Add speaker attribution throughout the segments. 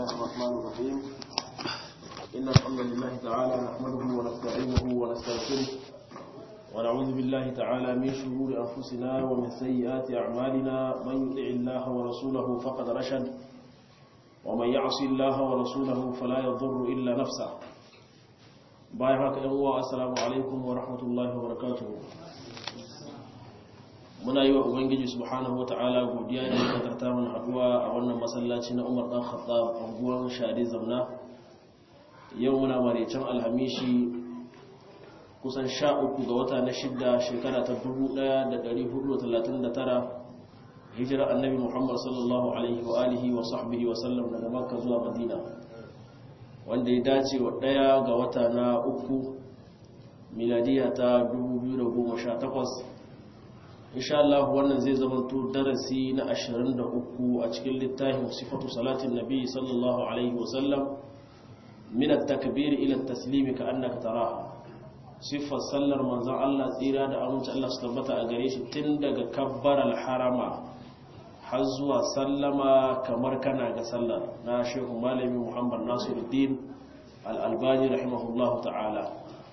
Speaker 1: الله الرحمن الرحيم إن الحمد لله تعالى نحمده ونستعينه ونستغفره ونعوذ بالله تعالى من شرور أنفسنا ومن سيئات أعمالنا من يطع الله ورسوله فقد رشد ومن يعص الله ورسوله فلا يضر إلا نفسه بايعك الله السلام عليكم ورحمة الله وبركاته. muna yi wa ubangiji subhanahu wataala godiya da ya karta mana haduwa a wannan masallaci na Umar dan Khattab unguwar Shadi Zamna. Yau muna maraicin alhamishi kusan 13 ga wata na shidda shekara ta 1439 hijira annabi Muhammad sallallahu alaihi wa alihi wa sahbihi wa sallam daga Makka zuwa Madina, wanda ya dace wa 1 ga wata na 3 miladiya ta 2018. insha Allah wannan zai zama to darasi na 23 a cikin littafin sifatu salatin nabi sallallahu alaihi wasallam min at-takbir ila at-taslim ka annaka taraha. sifar sallar manzon Allah tsira da amince Allah su tabbata a gare shi tun daga kabbar al-harama har zuwa sallama kamar kana ga sallar na Sheikh Malami Muhammad Nasiruddin al-Albani rahimahullahu ta'ala.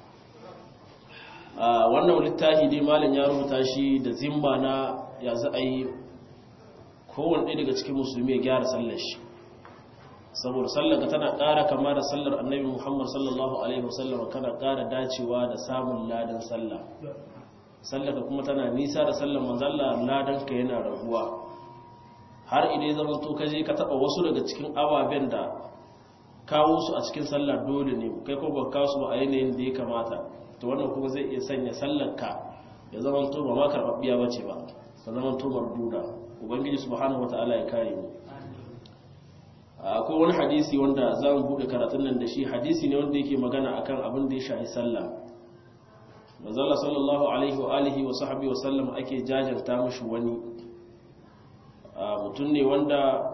Speaker 1: wannan littafi dai malam ya rubuta shi da zimma na ya za a yi kowane ɗaya daga cikin musulmi ya gyara sallar shi, saboda sallar ka tana ƙara kama da sallar annabi Muhammad sallallahu alaihi wasallam, kana ƙara dacewa da samun ladan sallah. sallar ka kuma tana nisa da sallar manzalla, ladan ka yana raguwa har idan zaman to kaje ka taba wasu daga cikin ababen da kawo su a cikin sallar dole ne kai ko ba kawo su ba a yanayin da ya kamata, to wannan kuma zai iya sanya sallarka ya zama to ba ma karbabbiya bace ba, ta zama to marduda. ubangiji subhanahu wataala ya kare mu. akwai wani hadisi wanda za mu bude karatun nan da shi, hadisi ne wanda yake magana akan abin da ya shafi sallah. manzo Allah sallallahu alaihi wa alihi wa sahbihi wa sallam ake jajanta mishi wani mutum ne wanda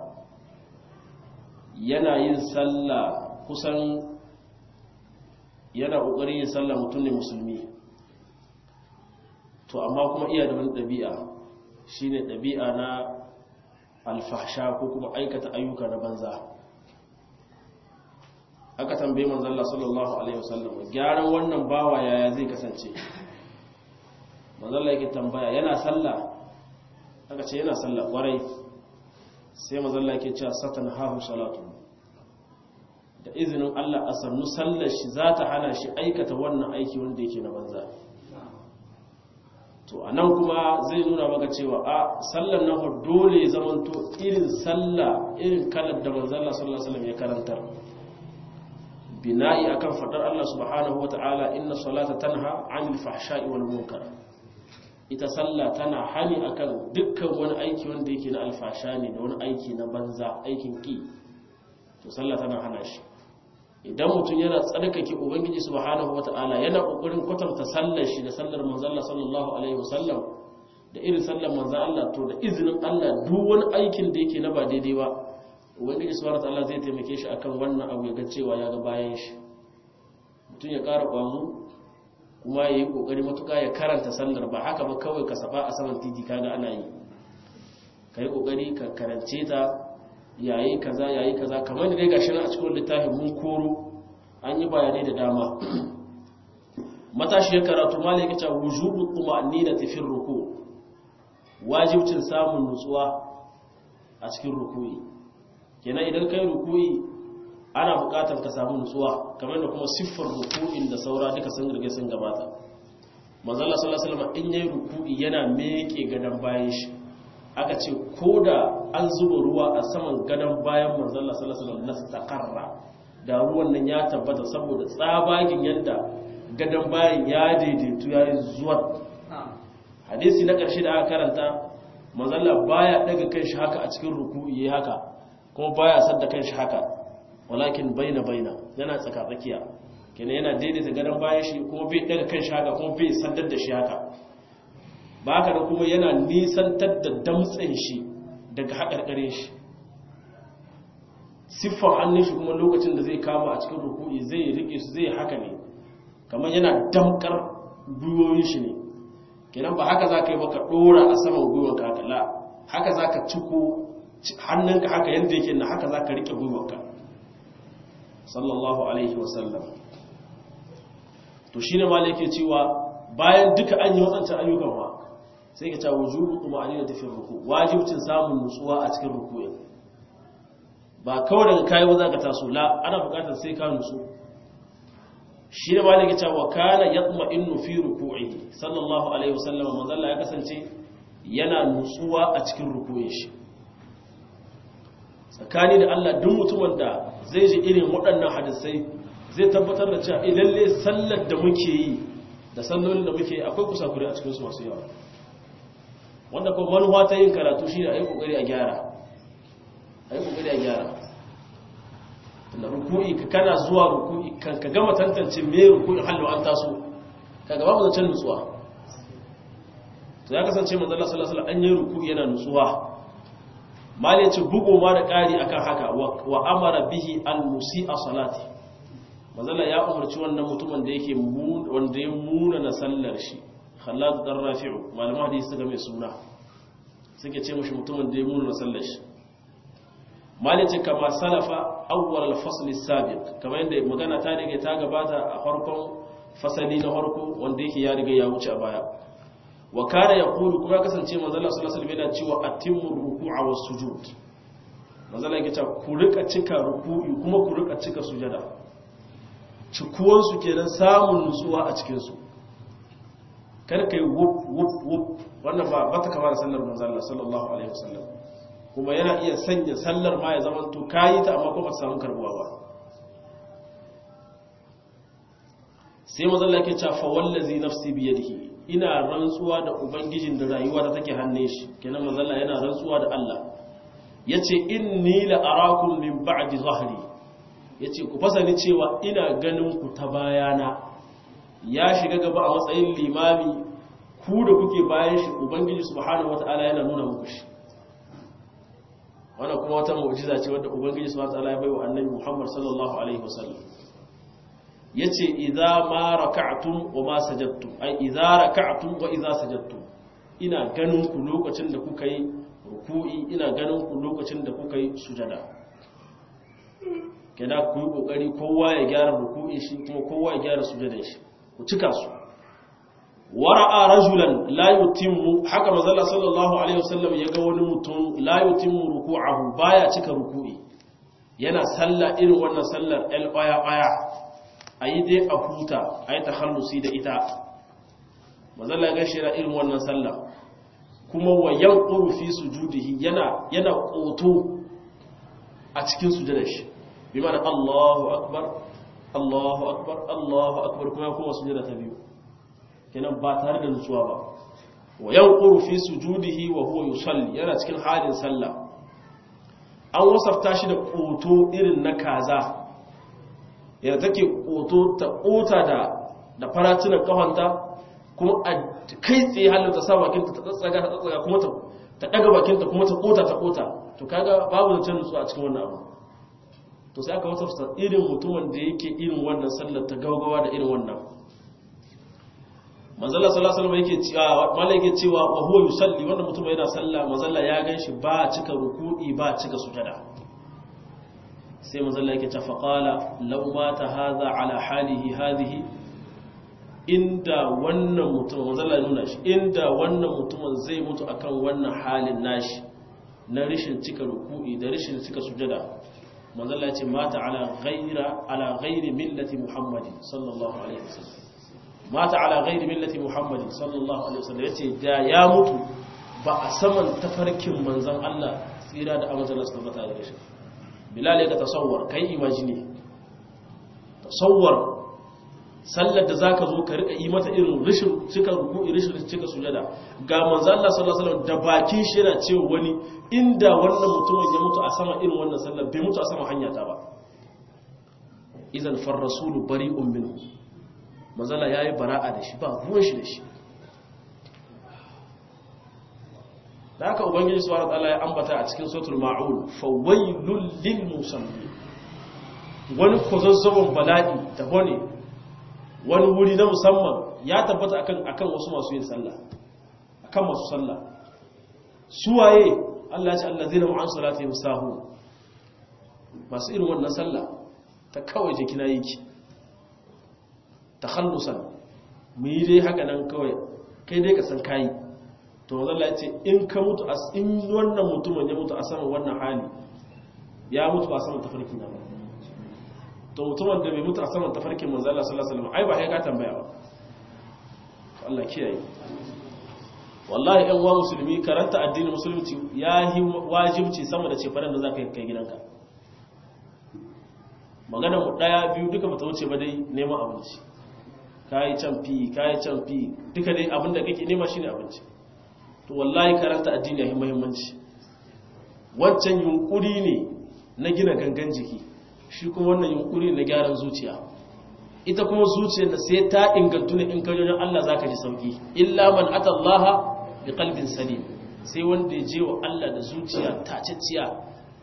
Speaker 1: yana yin sallah kusan yana ƙoƙarin yin sallah, mutum ne musulmi, to amma kuma iya da wani ɗabi'a, shi ne ɗabi'a na alfahsha ko kuma aikata ayyuka na banza. aka tambaye manzon Allah sallallahu alaihi wasallam gyaran wannan bawa yaya zai kasance. manzon Allah yake tambaya yana sallah, aka ce yana sallah kwarai, sai manzon Allah yake cewa satanhahu salatu, da izinin Allah a sannu sallar shi za ta hana shi aikata wannan aiki wanda yake na banza. to anan kuma zai nuna maka cewa a sallar nan dole ya zamanto irin sallah irin kalar da manzon Allah sallallahu alaihi wasallam ya karantar, bina'i akan fadar Allah subhanahu wataala inna salata tanha 'anil fahsha'i wal munkar. ita sallah tana hani akan dukkan wani aiki wanda yake na alfasha ne da wani aiki na banza, aikin ki, to sallah tana hana shi. idan mutum yana tsarkake ubangiji subhanahu wata'ala, yana kokarin kwatanta sallar shi da sallar manzon Allah sallallahu alaihi wasallam da irin sallar manzon Allah, to da izinin Allah duk wani aikin da yake na ba daidai ba, ubangiji subhanahu wata'ala zai taimake shi akan wannan abu, ya ga cewa ya ga bayan shi. mutum ya ƙara ƙwazo kuma yayi kokari matuƙa ya karanta sallar, ba haka ba kawai ka saba a saman titi kaga ana yi. kai kokari ka karance ta yayi kaza kamar da dai gashi na a cikin littafin mun koro an yi bayanai da dama. matashi ya karatu malai yake cewa wujubu tuma'ninati fi ruku', wajibcin samun nutsuwa a cikin ruku'i. kenan idan kai ruku'i ana buƙatar ka samu nutsuwa, kamar da kuma siffar ruku'in da saura duka sun rige sun gabata. manzo Allah sallallahu alaihi wasallam in yayi ruku'i yana meke gadan bayan shi, aka ce ko da an zuba ruwa a saman gadon bayan manzalla sallallahu alaihi wasallam takarra, da ruwan nan ya tabbata saboda tsabagin yadda gadon bayan ya daidaitu ya yi zuwa. hadisi na ƙarshe da aka karanta, manzalla baya daga kanshi haka a cikin ruku'i yayi haka, kuma baya sadda kanshi haka, walakin baina yana tsaka tsakiya, kenan yana daidaita gadon bayan shi kuma bai daga kanshi haka kuma bai saddar da shi haka. ba haka da kuma yana nisantar da damtsen shi daga haƙarƙarin shi. siffar hannun shi kuma lokacin da zai kama a cikin ruku'i zai riƙe su zai haka ne, kamar yana damkar gwiwoyin shi ne. kenan ba haka za ka yi baka ɗora a saman gwiwanka haka, haka za ka ciko hannunka haka yadda yake na haka za ka riƙe gwiwanka, sallallahu alaihi wasallam. To shine malai yake cewa bayan duka an yi wadancan ayyukan ma sai ka ta wujubu tuma'anina fi ruku, wajibcin samun nutsuwa a cikin ruku'in. Ba kawai daga kai ba za ka taso la, ana bukatar sai ka nutsu. Shi ne malai yake cewa kana yatma'innu fi ruku'ihi sallallahu alaihi wasallam, manzo Allah ya kasance yana nutsuwa a cikin ruku'in shi. Tsakani da Allah duk mutumin da zai ji irin waɗannan hadisai zai tabbatar da cewa lalle sallar da muke yi da sallolin da muke yi akwai kusakure a cikin su masu yawa, wanda kuma manuwa ta yin karatu shi ne a yi kokari a gyara, da ruku'i ka kana zuwa ruku'i kan ka gama tantance me ruku'in hallo an taso ka gaba mu zancen nutsuwa. To ya kasance manzo Allah sallallahu alaihi wasallam an yi ruku'i yana nutsuwa. Mali ya ce bugu ma da ƙari akan haka wa amara bihi al-musi'a salati, manzala ya umarci wannan mutumin da yake wanda ya muna na sallar shi, Khallad dan Rafi'u, malaman hadisi suka mai suna suke ce mashi mutumin da ya muna na sallar shi. Mali ya ce kama salafa awwal al-fasl as-sabiq, kamar yadda magana ta rige ta gabata a farkon fasali na farko wanda yake ya riga ya wuce a baya. Wa kana yaqulu, kuma kasance manzo Allah sallallahu alaihi wasallam yana cewa atimmu ruku'a was sujud, manzo Allah yake cewa ku rika cika ruku'i kuma ku rika cika sujada, cikuwan su kenan samun nutsuwa a cikin su, kar kai wup wup wup, wannan ba ta kamar sallar manzo Allah sallallahu alaihi wasallam, kuma yana iya sanya sallar ma ya zama to kayi ta amma kuma ba samu karbuwa ba. Sai manzo Allah yake cewa fa wallazi nafsi bi yadihi, ina rantsuwa da ubangijin da rayuwa ta take hannun shi, kenan manzo Allah yana rantsuwa da Allah. Yace inni la arakum min ba'di zahri, yace ku fasani cewa ina ganin ku ta bayana. Ya shiga gaba a matsayin limami, ku da kuke bayan shi ubangiji subhanahu wataala yana nuna muku shi. Wannan kuma wata mu'jiza ce wadda ubangiji subhanahu wataala ya baiwa annabi Muhammad sallallahu alaihi wasallam. Yace idza ma raka'tum wa ma sajadtum, ai idza raka'tum wa idza sajadtum, ina ganin ku lokacin da kuka yi ruku'i, ina ganin ku lokacin da kuka yi sujada. Kada ku yi kokari kowa ya gyara ruku'i shi kuma kowa ya gyara sujadar shi, ku cika su. Wara'a rajulan la yutimmu, haka manzo Allah sallallahu alaihi wasallam ya ga wani mutum la yutimmu ruku'ahu, baya cika ruku'i, yana sallah irin wannan sallar al-qaya a yi dai a huta, a yi takhallusi da ita. Mazalla ya gashi yana irin wannan sallah, kuma wa yanquru fi sujudihi, yana ƙoto a cikin sujudar shi, bi ma'ana Allahu akbar Allahu akbar Allahu akbar, kuma kuma sujada ta biyu, kenan ba tare da nutsuwa ba. Wa yanquru fi sujudihi wa huwa yusalli, yana cikin halin sallah. An wasafta shi da ƙoto irin na kaza, yadda take ƙoto ta ƙota da faratunan kafanta, kuma a kai tsaye halin ta sa bakinta ta tsatsaga kuma ta ɗaga bakinta kuma ta ƙota. To kaga babu zancen nutsu a cikin wannan abu. To sai aka wasafta irin mutumin da yake irin wannan sallar ta gaugawa da irin wannan. Manzala sallallahu alaihi wasallam yake cewa wa huwa yusalli, wannan mutum yana sallah, manzala ya ganshi ba cika ruku'i ba cika sujada. Sai manzala yake ta faqala law mata hadha ala halihi hadhihi, inda wannan mutum, manzala ya nuna shi, inda wannan mutumin zai mutu akan wannan halin nashi na rishin cika ruku'i da rishin cika sujada, manzala ya ce mata ala ghairi millati muhammadin sallallahu alaihi wasallam, mata ala ghairi millati muhammadin sallallahu alaihi wasallam, yace da ya mutu ba a saman tafarkin manzon Allah tsira da amincin Allah subhanahu wa ta'ala. Bilal ya ga tasawwar, kai imagine tasawwar sallar da zaka zo ka rika yi mata irin rishin cika ruku'i, rishin cika sujada, ga manzo Allah sallallahu alaihi wasallam da bakin shi yana cewa wani, inda wannan mutumin ya mutu a sama irin wannan sallar, bai mutu a sama hanya ta ba. Idan far rasulu bari'un minhu, manzo Allah yayi bara'a da shi, ba ruwan shi da shi. Da haka ubangiji subhanahu wa ta'ala ya ambata a cikin suratul ma'un, fawailul lil musallin, wani kozazzabon bala'i da bane, wani wuri na musamman ya tabbata akan wasu masu yin sallah, akan masu sallah. Suwaye? Allah ya ce allazina an salatihim sahun, masu irin wannan sallah ta kawai je kina yi ki takhallusan mu yi dai haka nan kawai kai dai ka san kai to manzo Allah ya ce in ka mutu in wannan mutumin ya mutu a saman wannan hali ya mutu a saman tafarki na ba to mutumin da bai mutu a saman tafarkin manzo Allah sallallahu alaihi wasallam ai ba sai ka tambaya ba Allah kiyaye wallahi ɗan uwa musulmi karanta addinin musulunci yayi wajibci sama da cefanen da zaka kai gidanka magana mu daya biyu duka bata wuce ba dai neman abinci kai can fi duka dai abinda kake nema shine abinci to wallahi karanta addini yayi muhimmanci wancan yunkuri ne na gina gangan jiki shi kuma wannan yunkuri na gyaran zuciya ita kuma zuciyar da sai ta ingantu ne in kaje wajen Allah zaka ji sauki illa man atallaha biqalbin salim sai wanda ya je wa Allah da zuciya taciciya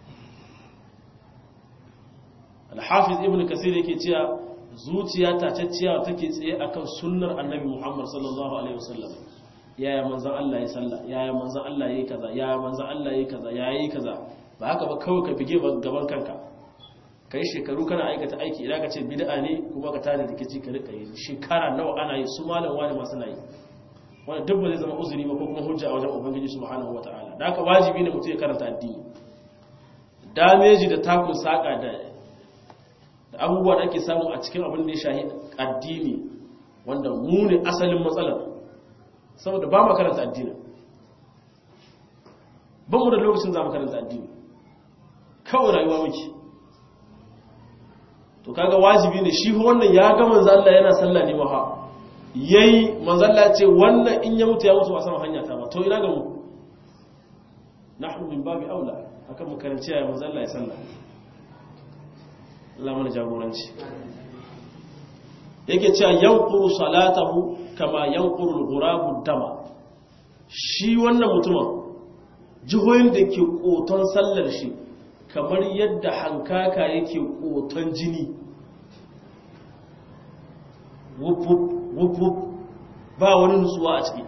Speaker 1: al-hafiz ibn kasir yake cewa zuciya taciciya take tsaye akan sunnar annabi Muhammad sallallahu alaihi wasallam yaya manzon Allah ya salla yaya manzon Allah yayi kaza yaya manzon Allah yayi kaza yayi kaza ba haka ba kawai ka bige gaban kanka kai shekaru kana aikata aiki idan ka ce bid'a ne kuma ka tada rikici ka rika yi shekara nawa ana yi su malam wani masu nayi wanda duk ba zai zama uzuri ba ko kuma hujja a wajen ubangiji subhanahu wataala da haka wajibi ne mutum ya karanta addini dameji da takun saka da abubuwa da ake samu a cikin abin da ya shahi addini wanda mu ne asalin matsalar saboda ba mu karanta addini ba mu da lokacin za mu karanta addini kawai rayuwa muke to kaga wajibi ne shi wannan ya ga manzo Allah yana sallah ne waha yayi manzo Allah ce wannan in ya mutu ya mutu ba sama hanya ta ba to ina ga mu nahnu min babi aula akan mu karanci ya manzo Allah ya sallah Allah mana jagoranci yake cewa yanquru salatahu kama yanquru al-ghurabu dama shi wannan mutumin jihohin da ke koton sallar shi kamar yadda hankaka yake koton jini wup ba wani nutsuwa a ciki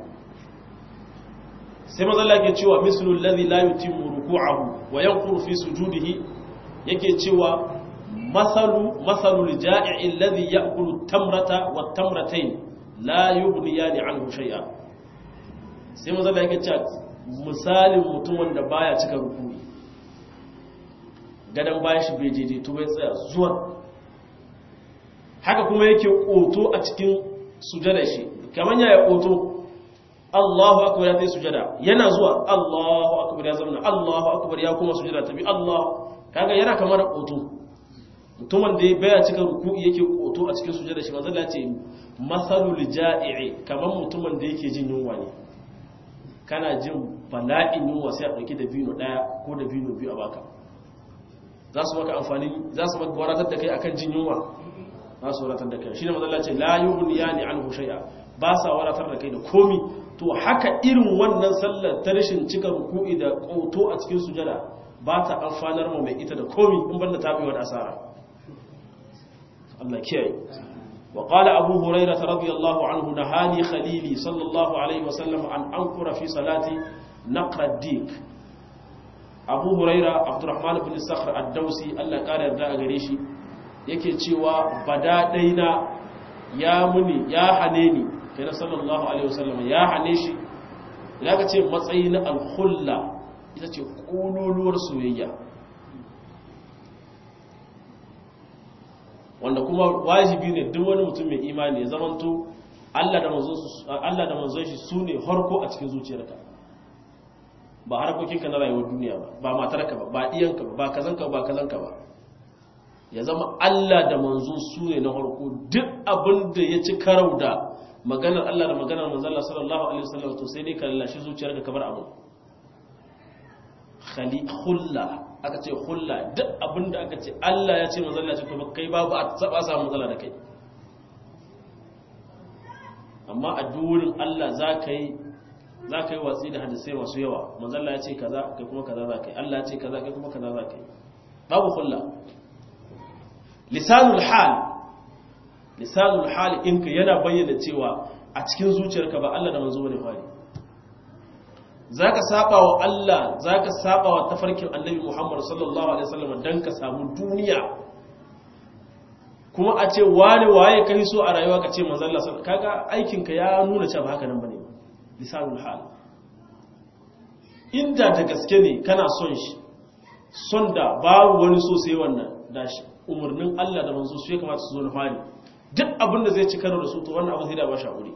Speaker 1: sai mazalla ke cewa mislul ladhi la yutimmu ruku'ahu wa yanquru fi sujudihi yake cewa masalul ja'i alladhi ya'kulu tamrata wat tamratayn la yughniyani anhu shay'a sai mazalla yake cewa misalin mutumin da baya cika ruku'i gadan bayan shi bai daidaito bai tsaya zuwa haka kuma yake koto a cikin sujada shi kaman ya koto Allahu akbar ya tayi sujada yana zuwa Allahu akbar ya zama Allahu akbar ya kuma sujada tabi Allah kaga yana kamar koto mutumin da baya cika ruku'i yake koto a cikin sujada shi manzo Allah ce masalul ja'i kaman mutumin da yake jin yunwa ne kana jin bala'in yunwa sai a dauki da bino daya ko da bino biyu a baka za su maka amfani za su maka waratar da kai akan jin yunwa za su waratar da kai shine manzo Allah ce la yughniyani anhu shay'a ba sa waratar da kai da komi to haka irin wannan sallar ta rashin cika ruku'i da koto a cikin sujada ba ta amfanar mu mai ita da komi in banda tabiwa da asara Allah kiyaye wa qala abu hurairah radiyallahu anhu nahani khalili sallallahu alaihi wasallam an ankura fi salati naqra dik abu huraira abdurrahman ibn sakhr ad-dausi Allah kare yarda a gare shi yake cewa bada daina ya muni ya hane ni kai sallallahu alaihi wasallam ya hane shi idan ka ce matsayi na al-khulla ita ce kululuwar soyayya wanda kuma wajibi ne duk wani mutum mai imani ya zamanto Allah da manzon shi sune harko a cikin zuciyarka ba harkokinka na rayuwar duniya ba matarka ba iyanka ba kazanka ba kazanka ba ya zama Allah da manzo su ne na harko duk abin da ya ci karau da maganar Allah da maganar manzo Allah sallallahu alaihi wasallam to sai dai ka lallashi zuciyarka kamar abu khulla aka ce khulla duk abin da aka ce Allah ya ce manzo Allah ya ce to kai babu a saba samu matsala da kai amma a durin Allah za ka yi watsi da hadisai masu yawa manzalla ya ce kaza kai kuma kaza za ka yi Allah ya ce kaza kai kuma kaza za ka yi babu kulla lisanul hal inka yana bayyana cewa a cikin zuciyarka ba Allah da manzo bane fari zaka saba wa Allah zaka saba wa tafarkin annabi Muhammad sallallahu alaihi wasallam dan ka samu duniya kuma a ce wani waye kai so a rayuwa ka ce manzo Allah sallallahu alaihi wasallam kaga aikinka ya nuna cewa haka nan bane lisanul hal. Inda da gaske ne kana son shi son da babu wani so sai wannan da shi umarnin Allah da manzo su ya kamata su zo na fari duk abin da zai ci karo da su to wannan abu sai da ba shi hakuri.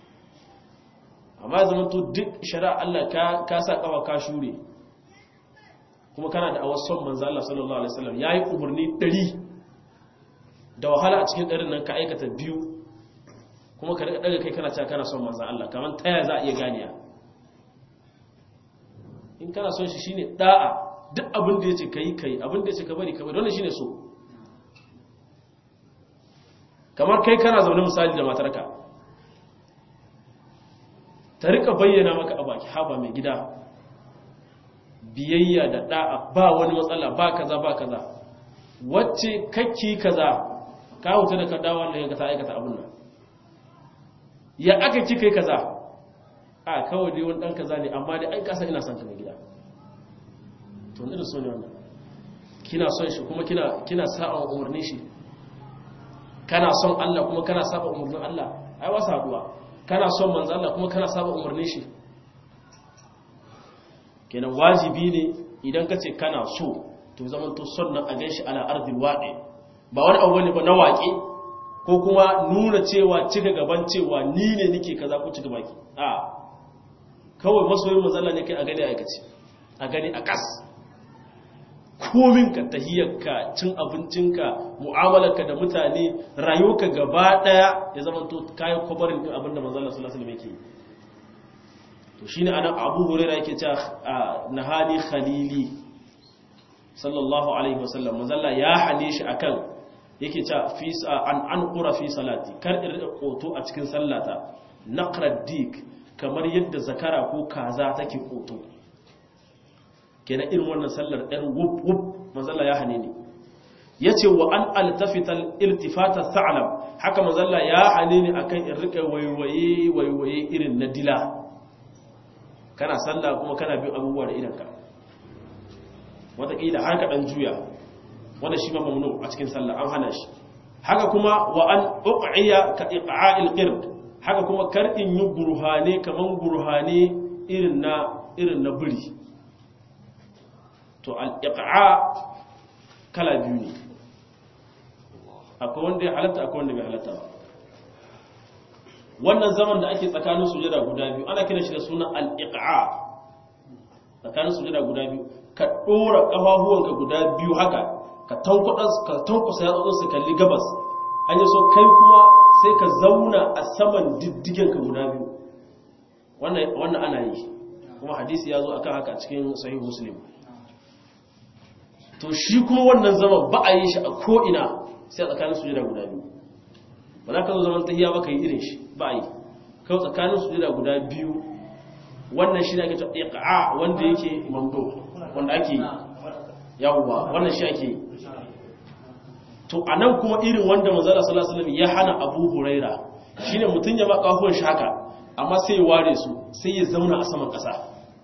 Speaker 1: amma zaman to duk shari'a Allah ka sa kafa ka shure kuma kana da awasson manzo Allah sallallahu alaihi wasallam yayi umarni 100 da wahala a cikin ɗarin nan ka aikata 2 kuma ka daga kai kana cewa kana son manzo Allah kaman taya za a iya ganiya. In kana son shi shine da'a duk abin da yace kai abin da yace ka bari wannan shine so. Kamar kai kana zaune misali da matarka ta rika bayyana maka a baki haba mai gida biyayya da da'a ba wani matsala ba kaza wacce kakki kaza ka huta da kada wannan ya ta aikata abin nan ya aka kai kaza a kawai dai wani dan kaza ne amma dai ai kasa ina son ka mai gida to ne da so ne wannan kina son shi kuma kina sa'a umarnin shi kana son Allah kuma kana saba umarnin Allah ai wasa haduwa kana son manzo Allah kuma kana saba umarnin shi kenan wajibi ne idan kace kana so to zaman to sunnan a ganshi ala ardil waqi ba wani abu ne ba na waƙe ko kuma nuna cewa cika gaban cewa ni ne nake kaza ko cika baki a kawai masoyin manzo Allah ne kai a gani aikace a gani a kas kominka tahiyyarka cin abincinka mu'amalarka da mutane rayuwarka gaba daya ya zama to kayan kwabarin din abinda manzo Allah sallallahu alaihi wasallam yake to shine anan Abu Hurairah yake cewa nahani khalili sallallahu alaihi wasallam manzo Allah ya hane shi akan yake cewa fi an qura fi salati kar in rika koto a cikin sallata naqrad dik kamar yadda zakara ko kaza take koto kenan irin wannan sallar ɗan wub manzalla ya hane ne ya ce wa an altafital iltifata sa'alam haka manzalla ya hane ne akan in rika waiwaye irin na dila kana sallah kuma kana bin abubuwa da idanka wataƙila har ka ɗan juya wanda shi ma mamnu a cikin sallah an hana shi haka kuma wa an uqiya ka iqa'il qird haka kuma kar in yi burhane kaman burhane irin na buri to al-iqa kala biyu ne akwai wanda ya halatta akwai wanda bai halatta ba wannan zaman da ake tsakanin sujada guda biyu ana kira shi da sunan al-iqa tsakanin sujada guda biyu ka dora kafafuwanka guda biyu haka ka tankwasa yatsotsin su kalli gabas an yi so kai kuma sai ka zauna a saman diddigenka guda biyu wannan ana yi kuma hadisi ya zo akan haka cikin sahih muslim to shi kuma wannan zaman ba a yi shi a ko'ina sai a tsakanin sujada guda biyu ba za ka zo zaman tahiya ba ka yi irin shi ba a yi kawai tsakanin sujada guda biyu wannan shi ne ake ta iqa wanda yake mamdo wanda ake yawwa wannan shi ake yi to a nan kuma irin wanda manzala sallallahu alaihi wasallam ya hana Abu Huraira shine mutun ya ba kafuwan shi haka amma sai ya ware su sai ya zauna a saman kasa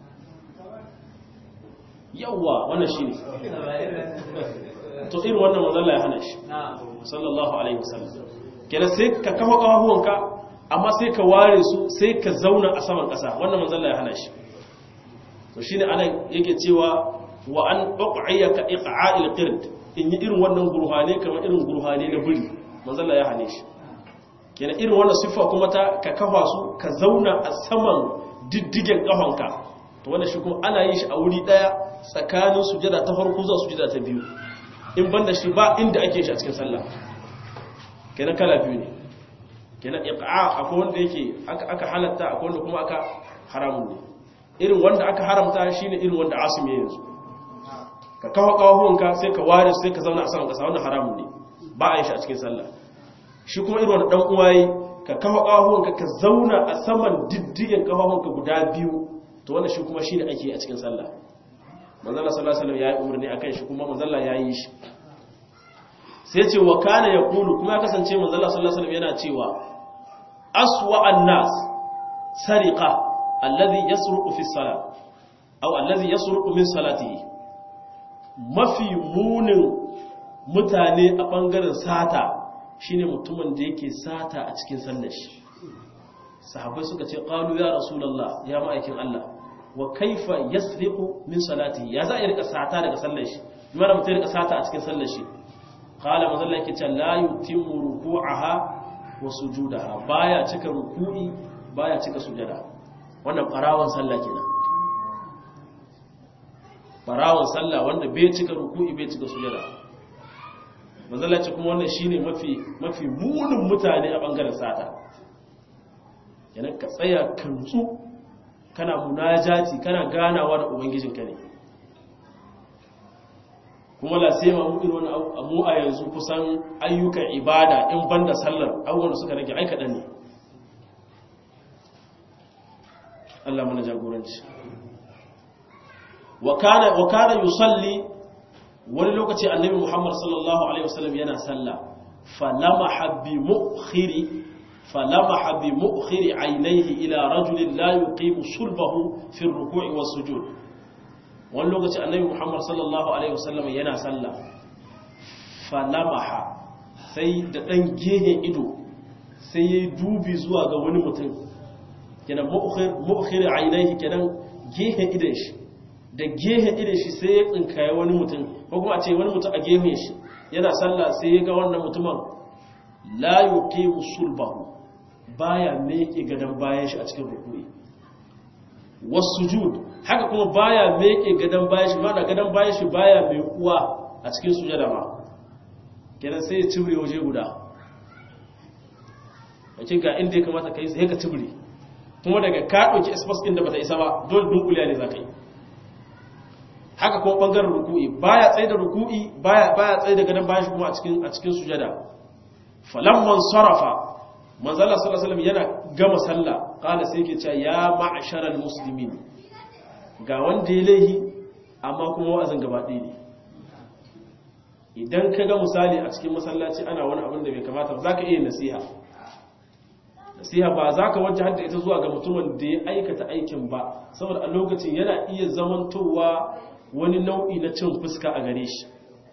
Speaker 1: yawwa wannan shi ne to irin wannan manzala ya hana shi sallallahu alaihi wasallam kenan sai ka kafa kafuwanka amma sai ka ware su sai ka zauna a saman kasa wannan manzala ya hana shi to shine ana yake cewa wa an uqiyaka iqa'il qird in yi irin wannan gurhane kamar irin gurhane na buri manzala ya hane shi kenan irin wannan siffa kuma ta ka kafa su ka zauna a saman diddigen kafanka to wannan shi kuma ana yin shi a wuri daya tsakanin sujada ta farko zuwa sujada ta biyu in banda shi ba inda ake shi a cikin sallah kenan kala biyu ne kenan iqa akwai wanda yake aka halatta akwai wanda kuma aka haramun ne irin wanda aka haramta shine irin wanda asim ya yanzu ka kawo kawahuwanka sai ka ware sai ka zauna a saman kasa wannan haramun ne ba a yi shi a cikin sallah shi kuma irin wanda dan uwaye ka kawo kawahuwanka ka zauna a saman diddigen kawahuwanka guda biyu to wannan shi kuma shine ake a cikin sallah manzo Allah sallallahu alaihi wasallam ya yi umarni akan shi kuma manzo Allah ya yi shi sai ce wa kana yaqulu kuma ya kasance manzo Allah sallallahu alaihi wasallam yana cewa aswa an-nas sariqa alladhi yasruqu fi as-salat aw alladhi yasruqu min salatihi mafi munin mutane a ɓangaren sata shine mutumin da yake sata a cikin sallar shi sahabbai suka ce qalu ya rasulullah ya ma'aikin Allah wa kaifa yasriqu min salatihi ya za a rika sata daga sallar shi mara mutum rika sata a cikin sallar shi qala mazalla yake ce la yutimmu ruku'aha wa sujudaha baya cika ruku'i baya cika sujada wannan barawan sallah kenan barawan sallah wanda bai cika ruku'i bai cika sujada mazalla ce kuma wannan shine mafi munin mutane a bangaren sata kenan ka tsaya kantsu kana munajati kana ganawa da ubangijinka ne kuma la sai ma mu irin wani abu a yanzu kusan ayyukan ibada in banda sallar abubuwan suka rage aika dan ne Allah mana jagoranci wa kana yusalli wani lokaci annabi Muhammad sallallahu alaihi wasallam yana sallah falamaha bi mu'khiri aynayhi ila rajulin la yuqimu sulbahu fi ar-ruku'i was-sujud wani lokaci annabi Muhammad sallallahu alaihi wasallam yana sallah falamaha sai da dan gehen ido sai yayi dubi zuwa ga wani mutum kenan mu'khir aynayhi kenan gehen idon shi da gehen idon shi sai ya tsinkaye wani mutum ko kuma a ce wani mutum a gehen shi yana sallah sai ya ga wannan mutumin la yuqimu sulbahu baya meke gadan bayan shi a cikin ruku'i was-sujud haka kuma baya meke gadan bayan shi ma da gadan bayan shi baya mai uwa a cikin sujada ma kenan sai ya cibre waje guda kace ga inda ya kamata kai sai ka cibre kuma daga ka dauki espace din da bata isa ba dole dunkuliya ne zaka yi haka kuma bangaren ruku'i baya tsaye da ruku'i baya tsaye da gadan bayan shi kuma a cikin sujada falamman sarafa manzala sallallahu alaihi wasallam yana gama sallah kana sai yake cewa ya ma'sharal muslimin ga wanda ya laihi amma kuma wa'azin gaba ɗaya ne idan ka ga misali a cikin masallaci ana wani abin da bai kamata ba zaka iya nasiha ba zaka wajja hadda ita zuwa ga mutumin da ya aikata aikin ba saboda a lokacin yana iya zamantowa wani nau'i na cin fuska a gare shi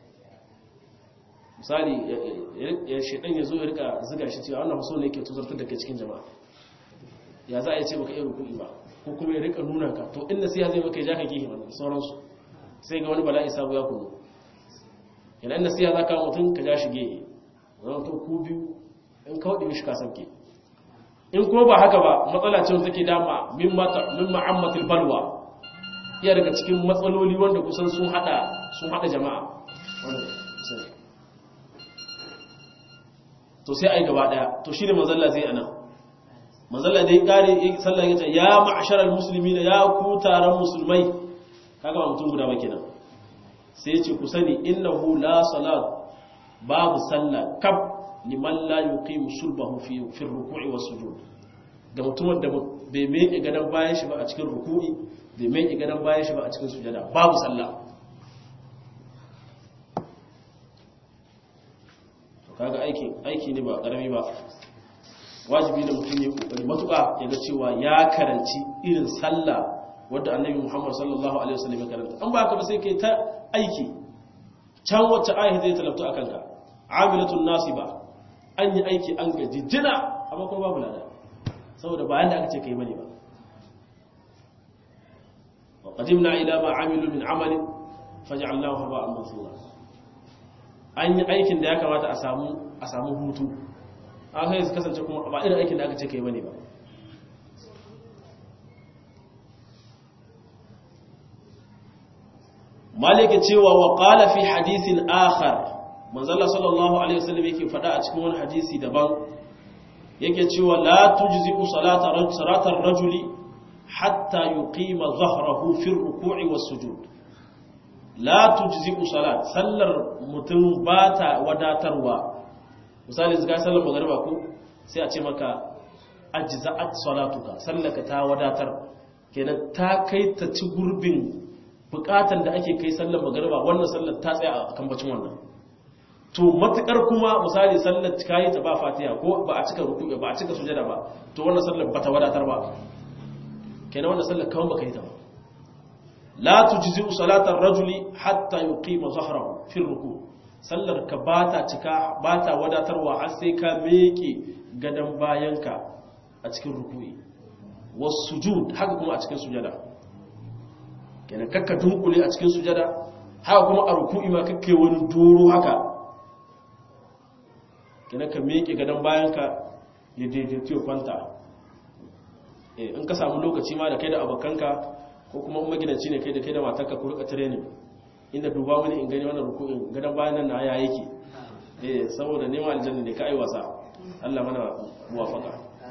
Speaker 1: misali ya shedan ya zo ya rika ziga shi cewa wannan so ne yake tuzartar da kai cikin jama'a ya za a yi ce baka iya rukuni ba ko kuma ya rika nuna ka to inda sai ya zai maka ya jaka gihi wannan sauransu sai ga wani bala'i sabu ya kuno yana inda sai ya zaka mutum ka ja shi gihi wannan to ku biyu in ka wadi shi ka sauke in kuma ba haka ba matsala ce take dama min ma'ammatil balwa iya daga cikin matsaloli wanda kusan sun hada jama'a wannan sai to sai ai gaba daya to shine manzalla zai ana manzalla dai kare sallah yace ya ma'sharal muslimina ya ku taron musulmai kaga ba mutum guda ba kenan sai yace ku sani innahu la salat babu sallah kab liman la yuqimu sulbahu fi ruku'i was sujud ga mutumin da bai miƙe gadan bayan shi ba a cikin ruku'i bai miƙe gadan bayan shi ba a cikin sujada babu sallah kaga aiki ne ba karami ba wajibi ne mutum ya kokari matuƙa ya ga cewa ya karanci irin sallah wadda annabi Muhammad sallallahu alaihi wasallam ya karanta an ba ka ba sai kai ta aiki can wacce ayi zai talabta akan ka amilatun nasiba an yi aiki an gaji jina amma kuma babu lada saboda bayan da aka ce kai bane ba wa qadimna ila ma amilu min amalin faj'alnahu haba'an mansura an yi aikin da ya kamata a samu hutu an sai su kasance kuma ba irin aikin da aka ce kai bane ba malike cewa wa qala fi hadithin akhar manzala sallallahu alaihi wasallam yake fada a cikin wani hadisi daban yake cewa la tujzi'u salatar rajuli hatta yuqima dhahrahu fi ar-ruku'i was-sujud la tujzi'u salat sallar mutum ba ta wadatarwa misali zaka sallar magriba ko sai a ce maka ajza'at salatuka sallaka ta wadatar kenan ta kai ta ci gurbin bukatan da ake kai sallar magriba wannan sallar ta tsaya a kan bacin wannan to matukar kuma misali sallar kai ta ba fatiha ko ba a cika ruku'i ba a cika sujada ba to wannan sallar ba ta wadatar ba kenan wannan sallar kawai baka yi ta ba la tujzi'u salatar rajuli hatta yuqima zahrahu fi ruku sallar ka bata cika bata wadatarwa har sai ka meke gadan bayanka a cikin ruku'i was-sujud haka kuma a cikin sujada kenan kakka dunkule a cikin sujada haka kuma a ruku'i ma kakke wani doro haka kenan ka meke gadan bayanka ya daidaito ya kwanta in ka samu lokaci ma da kai da abokanka ko kuma magidanci ne kai da matarka ku rika training inda duba wani in gani wannan ruku'in gadan bayan nan na ya yake saboda neman aljanna ne ka ai wasa Allah mana muwafaka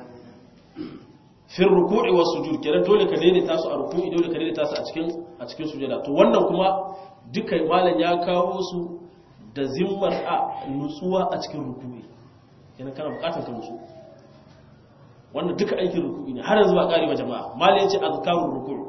Speaker 1: fi ruku'i was sujud kenan dole ka daidaita su a ruku'i dole ka daidaita su a cikin sujada to wannan kuma duka malan ya kawo su da zimmar a nutsuwa a cikin ruku'i kenan kana bukatar ka nutsu wannan duka aikin ruku'i ne har yanzu ba kare ba jama'a malan yace azkarur ruku'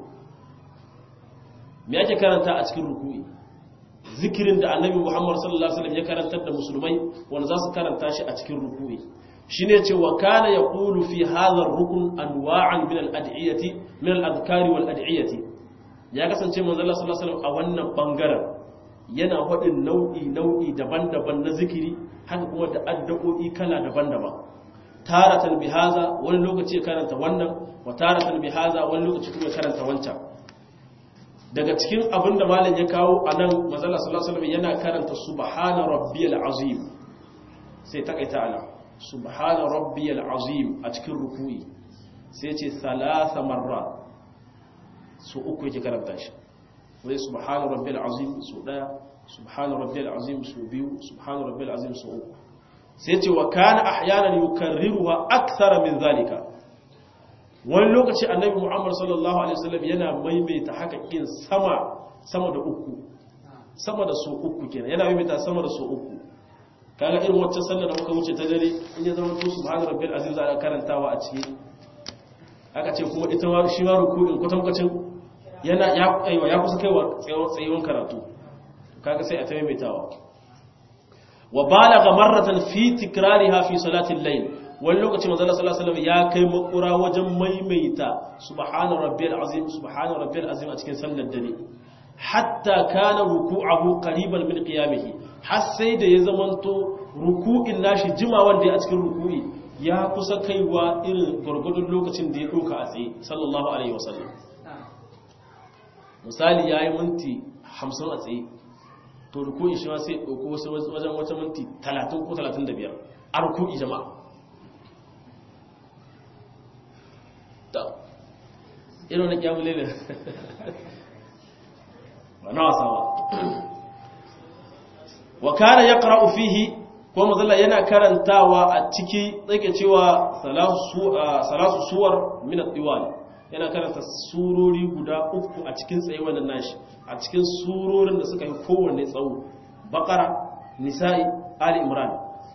Speaker 1: me yake karanta a cikin ruku'i zikirin da annabi Muhammad sallallahu alaihi wasallam ya karantar da musulmai wanda za su karanta shi a cikin ruku'i shine ce wa kana yaqulu fi hadha ar-rukn anwa'an min al-ad'iyati min al-adhkari wal ad'iyati ya kasance manzo Allah sallallahu alaihi wasallam a wannan bangaren yana hadin nau'i daban-daban na zikiri haka kuma da addu'o'i kala daban-daban taratan bi hadha wani lokaci ya karanta wannan wa taratan bi hadha wani lokaci kuma ya karanta wancan daga cikin abin da malam ya kawo a nan manzo Allah sallallahu alaihi wasallam yana karanta subhana rabbiyal azim sai takaita ala subhana rabbiyal azim a cikin ruku'i sai ce salasa marra su uku yake karanta shi wai subhana rabbiyal azim su daya subhana rabbiyal azim su biyu subhana rabbiyal azim su uku sai ce wa kana ahyanan yukarriruha akthara min zalika wani lokaci annabi Muhammad sallallahu alaihi wasallam yana maimaita haka kin sama da uku sama da su uku kenan yana maimaita sama da su uku kaga irin wacce sallar da muka wuce ta dare in ya zama to subhana rabbil azim za a karantawa a ciki aka ce kuma ita ma shi ma ruku'in kwatankwacin yana ya kusa kaiwa tsayuwan karatu kaga sai a ta maimaitawa wa balagha marratan fi tikrariha fi salati al-layl wani lokaci manzo sallallahu alaihi wasallam ya kai makura wajen maimaita subhana rabbiyal azim a cikin sallar dare hatta kana ruku'ahu qariban min qiyamihi har sai da ya zamanto ruku'in nashi jima wanda a cikin ruku'i ya kusa kaiwa irin gurgurdun lokacin da ya doka a tsaye sallallahu alaihi wasallam misali yayi minti 50 a tsaye to ruku'in shi ma sai dauko wajen wata minti 30 ko 35 a ruku'i jama'a irin na kyamule ne ba na wasa ba wa kana yaqra'u fihi ko mazalla yana karantawa a ciki tsake cewa salasu suwar min at-tiwal yana karanta surori guda uku a cikin tsaye wannan nashi a cikin surorin da suka yi kowanne tsawo baqara nisa'i ali imran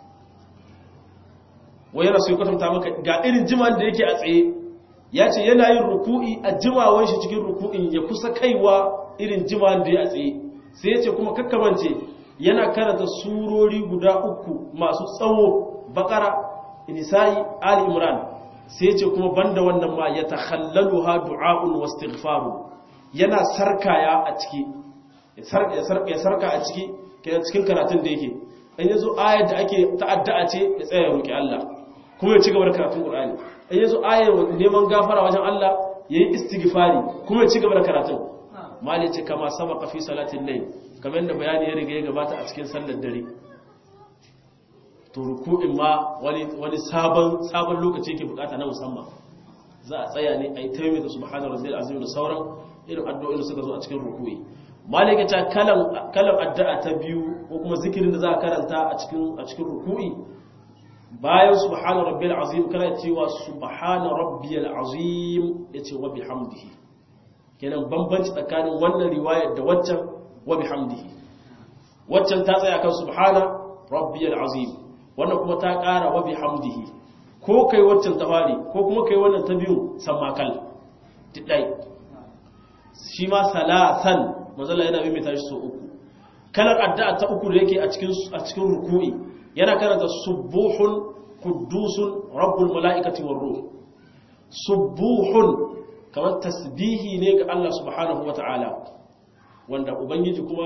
Speaker 1: wayar sai kwatanta maka ga irin jiman da yake a tsaye ya ce yana yin ruku'i a jimawan shi cikin ruku'in ya kusa kaiwa irin jimawan da ya tsaye sai ya ce kuma kakkamance yana karanta surori guda uku masu tsawo bakara nisa'i ali imran sai ya ce kuma banda wannan ma ya takhallaluha du'a'un wastighfaru yana sarkaya a ciki ya sarka a ciki cikin karatun da yake in yazo ayar da ake ta'adda ce ya tsaya ya roki Allah kuma ya ci gaba da karatun Qur'ani in yazo ayar neman gafara wajen Allah yayi istighfari kuma ya ci gaba da karatun mali ce kama sabaka fi salatin layl kamar yadda bayani ya riga ya gabata a cikin sallar dare to ruku'in ma wani sabon lokaci yake bukata na musamman za a tsaya ne ayi tayyib da subhana rabbiyal azim da sauran irin addu'o'in da suka zo a cikin ruku'i mali ya ce kalam addu'a ta biyu ko kuma zikirin da za a karanta a cikin ruku'i bayan subhana rabbiyal azim kana cewa subhana rabbiyal azim yace wa bihamdihi kenan bambanci tsakanin wannan riwayar da waccan wa bihamdihi waccan ta tsaya kan subhana rabbiyal azim wannan kuma ta ƙara wa bihamdihi ko kai waccan ta fari ko kuma kai wannan ta biyu sammakal tidai shi ma salasan manzala yana mai tashi so uku kalar addu'a ta uku da yake a cikin ruku'i yana karanta subuhun quddusun rabbul malaikati war ruh subuhun kamar tasbihi ne ga Allah subhanahu wataala wanda ubangiji kuma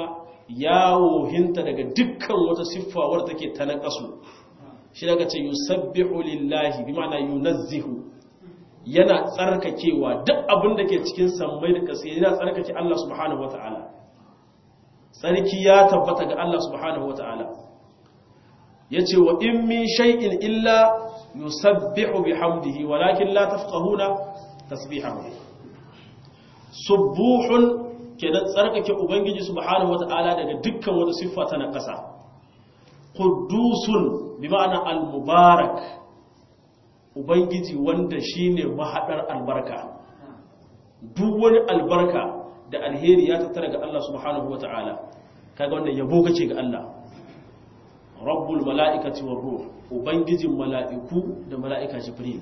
Speaker 1: yawo hinta daga dukkan wata siffa wadda take ta naqasu shi daga ce yusabbihu lillahi bi ma'ana yunazzihu yana tsarkakewa duk abin da ke cikin sammai da ƙasa yana tsarkake Allah subhanahu wata'ala tsarki ya tabbata ga Allah subhanahu wata'ala yace wa in min shay'in illa yusabbihu bihamdihi walakin la tafqahuna tasbihahu subuhun kenan tsarkake ubangiji subhanahu wata'ala daga dukkan wata siffa ta naqasa quddusun bi ma'ana al-mubarak ubangiji wanda shine mahadar albarka duk wani albarka da alheri ya tattara ga Allah subhanahu wata'ala kaga wannan yabo kace ga Allah rabbul mala'ikati war ruh ubangijin mala'iku da mala'ika jibril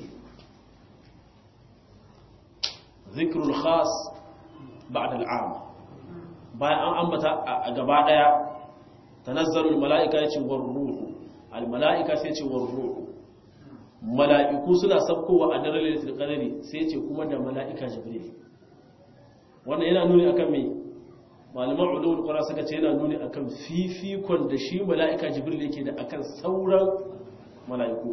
Speaker 1: zikrul khas ba'da al'am bayan an ambata a gaba daya tanazzalul mala'ika yace war ruh al mala'ika sai yace war ruh mala'iku suna sabkowa a daren lailatul qadri sai yace kuma da mala'ika jibril wannan yana nuni akan me malaman ulumul qur'an suka ce yana nuni akan fifikon da shi mala'ika jibril yake da akan sauran mala'iku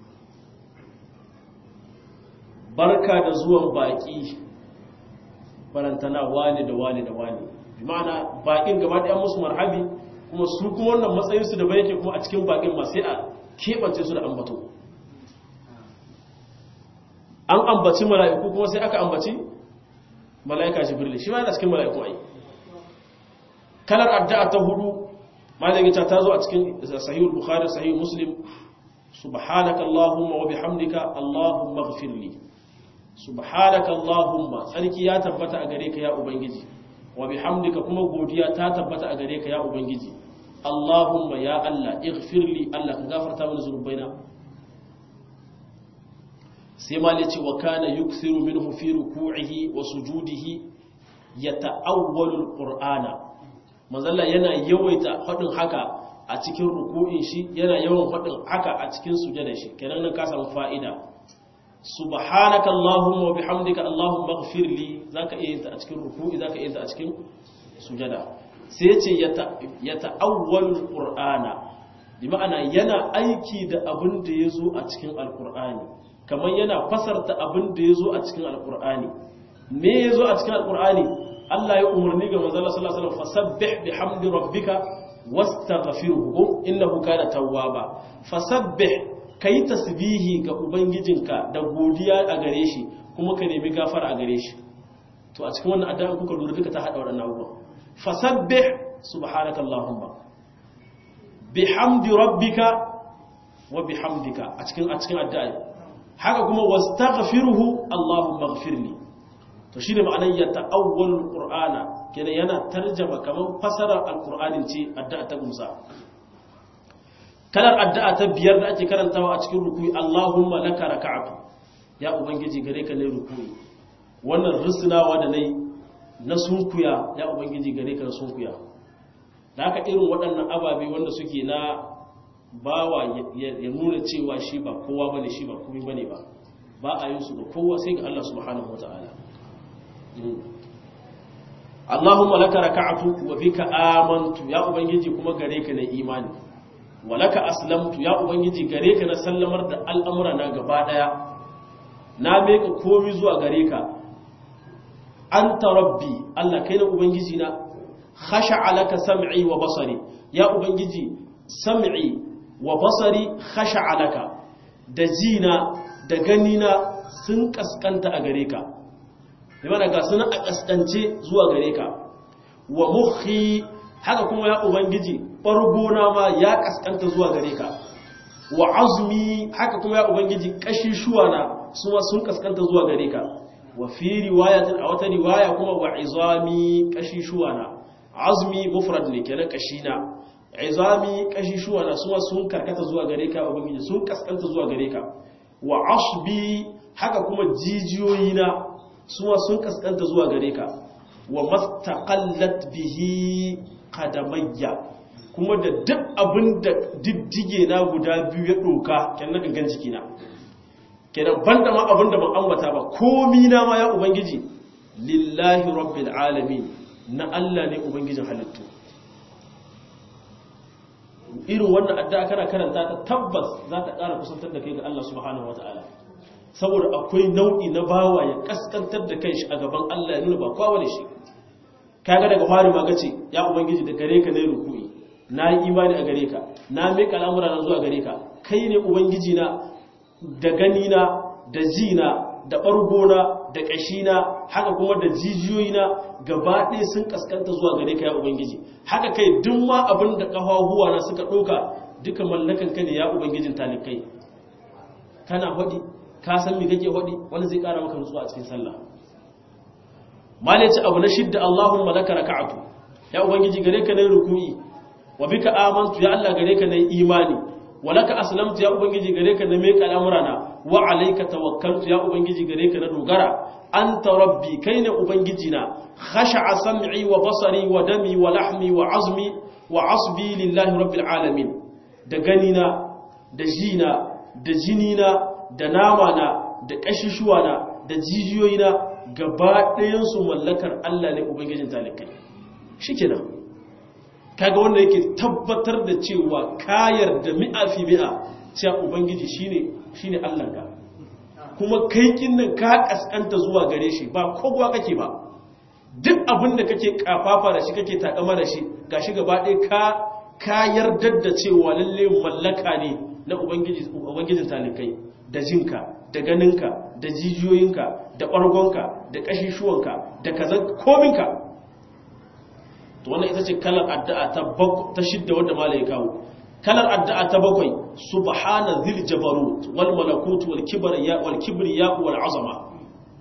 Speaker 1: barka da zuwan baki barantana wani da wani da wani bi ma'ana bakin gaba ɗaya musu marhabi kuma su kuma wannan matsayin su da bai yake kuma a cikin bakin ma sai a kebance su da ambato an ambaci mala'iku kuma sai aka ambaci mala'ika jibril shi ma yana cikin mala'iku ai kalar addu'a ta hudu malamin ta zo a cikin sahihul bukhari sahih muslim subhanaka allahumma wa bihamdika allahumma ighfirli subhanaka allahumma sarki ya tabbata a gare ka ya ubangiji wa bihamdika kuma godiya ta tabbata a gare ka ya ubangiji allahumma ya allah ighfirli allah ka gafarta mini zunubaina sai ma ce wa kana yukthiru minhu fi ruku'ihi wa sujudihi yata'awwalu alqur'ana manzalla yana yawaita fadin haka a cikin ruku'in shi yana yawan fadin haka a cikin sujudar shi kenan nan ka samu fa'ida subhanaka allahumma wa bihamdika allahumma ighfirli zaka iya yin ta a cikin ruku'i zaka iya yin ta a cikin sujada sai yace yata'awwalu alqur'ana bi ma'ana yana aiki da abin da yazo a cikin alqur'ani kamar yana fasarta abin da ya zo a cikin alkur'ani me ya zo a cikin alkur'ani Allah ya umarni ga manzala sallallahu alaihi wasallam fasabbih bihamdi rabbika wastaghfirhu innahu kana tawwaba fasabbih kai tasbihi ga ubangijinka da godiya a gare shi kuma ka nemi gafara a gare shi to a cikin wannan addu'a kuka lura duka ta hada wadannan abubuwa fasabbih subhanaka allahumma bihamdi rabbika wa bihamdika a cikin addu'a haka kuma wastaghfiruhu Allahumma ighfirli to shine ma'anar ya ta'awwalul qur'ana kenan yana tarjuma kaman fasarar alqur'anin ce addu'a ta Musa kalar addu'a ta biyar da ake karantawa a cikin ruku'i Allahumma laka raka'atu ya ubangiji gare ka ne ruku'i wannan risnawa da nayi na sunkuya ya ubangiji gare ka na sunkuya da haka irin waɗannan ababe wanda suke na bawa ya nuna cewa shi ba kowa bane shi ba komai bane ba a yin su ga kowa sai ga Allah subhanahu wataala Allahumma laka raka'tu wa bika amantu ya ubangiji kuma gare ka na imani wa laka aslamtu ya ubangiji gare ka na sallamar da al'amura na gaba daya na meka komai zuwa gare ka anta rabbi Allah kai na ubangiji na khasha'a laka sam'i wa basari ya ubangiji sam'i wa basari khasha'a laka da jina da ganina sun kaskanta a gare ka bai mana ga suna a kaskance zuwa gare ka wa mukhi haka kuma ya ubangiji bargona ma ya kaskanta zuwa gare ka wa azmi haka kuma ya ubangiji kashishuwa na suma sun kaskanta zuwa gare ka wa fi riwayatin a wata riwaya kuma wa izami kashishuwa na azmi mufrad ne kenan kashina izami kashishuwa na suma sun karkata zuwa gare ka ubangiji sun kaskanta zuwa gare ka wa ashbi haka kuma jijiyoyi na suma sun kaskanta zuwa gare ka wa mastaqallat bihi qadamayya kuma da duk abinda diddige na guda biyu ya doka kenan gangan jikina kenan banda ma abinda ban ambata ba komi na ma ya ubangiji lillahi rabbil alamin na Allah ne ubangijin halittu irin wannan addu'a kana karanta ta tabbas za ta ƙara kusantar da kai ga Allah subhanahu wataala saboda akwai nau'i na bawa ya kaskantar da kai shi a gaban Allah ya nuna ba kowa ne shi kaga daga fari ma gace ya ubangiji da gare ka ne ruku'i na yi imani a gare ka na mika al'amura na zuwa gare ka kai ne ubangiji na da gani na da ji na da ɓargona da ƙashina haka kuma da jijiyoyina gaba ɗaya sun kaskanta zuwa gare ka ya ubangiji haka kai duk ma abin da ƙafafuwa na suka ɗauka duka mallakan ka ne ya ubangijin talikai kana hodi ka san me kake hodi wani zai ƙara maka nutsuwa a cikin sallah malaci abu na shidda Allahumma laka raka'atu ya ubangiji gare ka nayi ruku'i wa bika amantu ya Allah gare ka nayi imani wa laka aslamtu ya ubangiji gare ka na meka al'amurana wa alayka tawakkaltu ya ubangiji gare ka na dogara anta rabbi kai ne ubangiji na khasha'a sam'i wa basari wa dami wa lahmi wa azmi wa asbi lillahi rabbil alamin da ganina da jina da jinina da namana da kashishuwana da jijiyoyina gaba ɗayansu mallakar Allah ne ubangijin talikai shikenan kaga wanda yake tabbatar da cewa kayar da mi'a fi mi'a cewa ubangiji shine Allah ka kuma kai kinnan ka kaskanta zuwa gare shi ba kowa kake ba duk abin da kake kafafa da shi kake takama da shi gashi gaba ɗaya ka yardar da cewa lalle mallaka ne na ubangijin talikai da jinka da ganinka da jijiyoyinka da ɓargonka da ƙashishuwanka da kaza kominka to wannan ita ce kalar addu'a ta shidda wanda malai kawo kalar addu'a ta bakwai subhana dhil jabarut wal malakut wal kibriya wal azama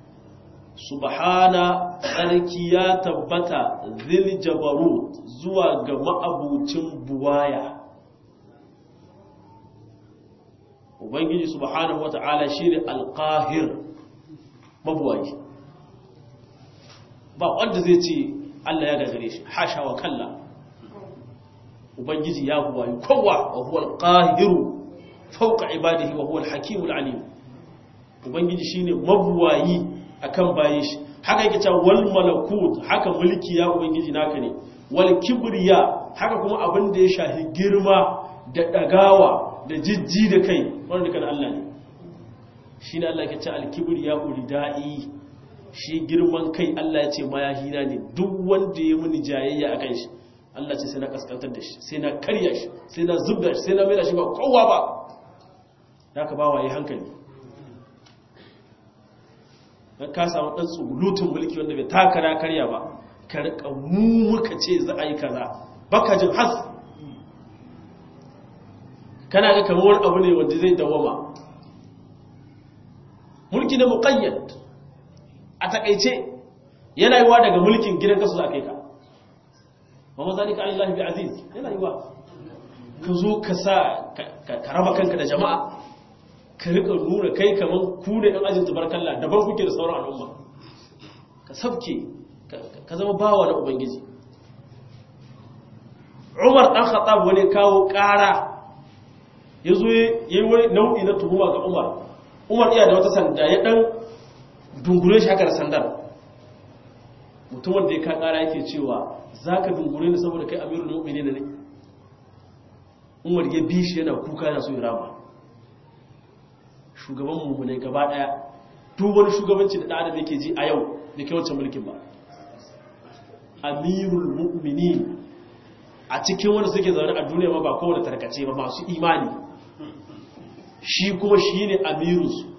Speaker 1: subhana tsarki ya tabbata dhil jabarut zuwa ga ma'abucin buwaya ubangiji subhanahu wata'ala shine alqahir mabuwayi ba wanda zai ce Allah ya gagare shi hasha wa kalla ubangiji ya buwayi kowa wa huwa alqahiru fawqa ibadihi wa huwa alhakimul alim ubangiji shine mabuwayi akan bayin shi haka yake cewa wal malakut haka mulki ya ubangiji naka ne wal kibriya haka kuma abin da ya shahi girma da dagawa da jijji da kai wanda kan Allah ne shi ne Allah ya ce alkibir ya uridai shi girman kai Allah ya ce mayahina ne duk wanda ya muni jayayya akan shi Allah ce sai na kaskantar da shi sai na karya shi sai na zubda shi sai na maida shi ba kowa ba da ka bawa yi hankali dan ka samu dan tsulutun mulki wanda bai takara karya ba ka rika mu muka ce za a yi kaza baka jin has kana ga kamar wani abu ne wanda zai dawama mulki na muqayyad a takeice yana yiwa daga mulkin gidan kasu za kai ka wa mazalika alillahi bi aziz yana yiwa ka zo ka sa ka raba kanka da jama'a ka rika nuna kai kaman ku ne dan ajin tabarkalla daban kuke da sauran al'umma ka sabke ka zama bawa na ubangiji Umar dan Khattab wani kawo ƙara ya zo ya yi wani nau'i na tuhuma ga Umar iya da wata sanda ya ɗan dungure shi haka da sandar mutumin da ya ka ƙara yake cewa za ka dungure ni saboda kai amirul mu'mini ne Umar ya bi shi yana kuka yana so ya rama shugaban mummunai gaba ɗaya duk wani shugabanci da ɗan adam yake ji a yau da ke wancan mulkin ba amirul mu'mini a cikin wanda suke zaune a duniya ma ba kowane tarkace ba masu imani shi kuma shi ne amirunsu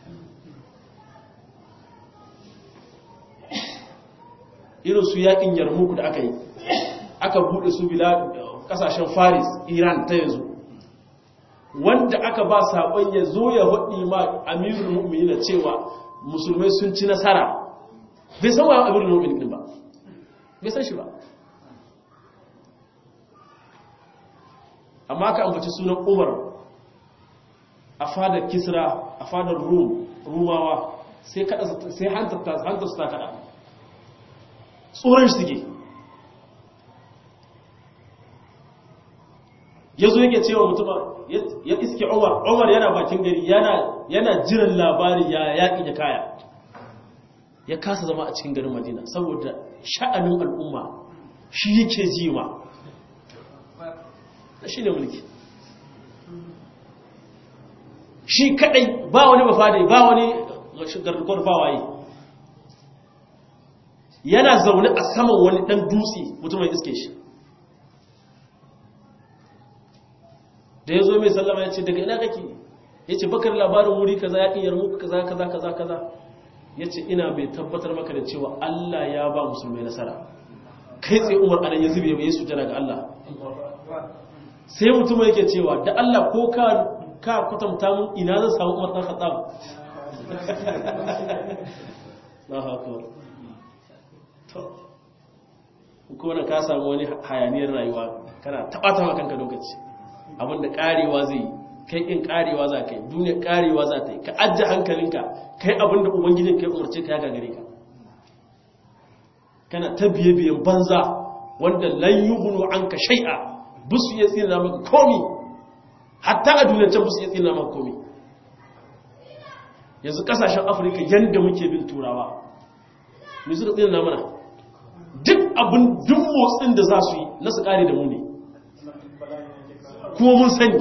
Speaker 1: irinsu yakin yarmuku da aka yi aka buɗe su ƙasashen faris iran ta yanzu wanda aka ba saƙon ya zo ya haɗi ma amirul mu'mini na cewa musulmai sun ci nasara bai san wa amirul mu'mini ba bai san shi ba amma aka ambaci sunan umar a fadar kisra a fadar rumawa sai hantar su ta kada tsoron shi suke ya zo yake cewa mutuma ya iske umar yana bakin gari yana jiran labari ya yaƙi da kaya ya kasa zama a cikin garin madina saboda sha'anin al'umma shi yake jima shi ne mulki shi kadai ba wani mafadi ba wani garkuwar fawaye yana zaune a saman wani dan dutse mutum ya iske shi da ya zo mai sallama ya ce daga ina kake ya ce bakar labarin wuri kaza ya ƙiyar muku kaza kaza kaza kaza ya ce ina mai tabbatar maka da cewa Allah ya ba musulmai nasara kai tsaye umar anan ya zube ya sujjada ga Allah sai mutum yake cewa da Allah ko ka kwatanta mun ina zan samu umar dan khattab Allahu akbar to ko na ka samu wani hayaniyar rayuwa kana tabata maka kanka lokaci abinda karewa zai kai in karewa za ka yi duniya karewa za ta yi ka ajje hankalinka kai abinda ubangijin kai umarce ka ya gagare ka kana ta biye-biyen banza wanda lan yughnu anka shay'a busu ya tsina maka komi hatta a duniyar can busu ya tsina maka komi yanzu kasashen Afirka yanda muke bin turawa mu suka tsina mana duk motsin da za su yi na su kare da mu ne kuma mun sani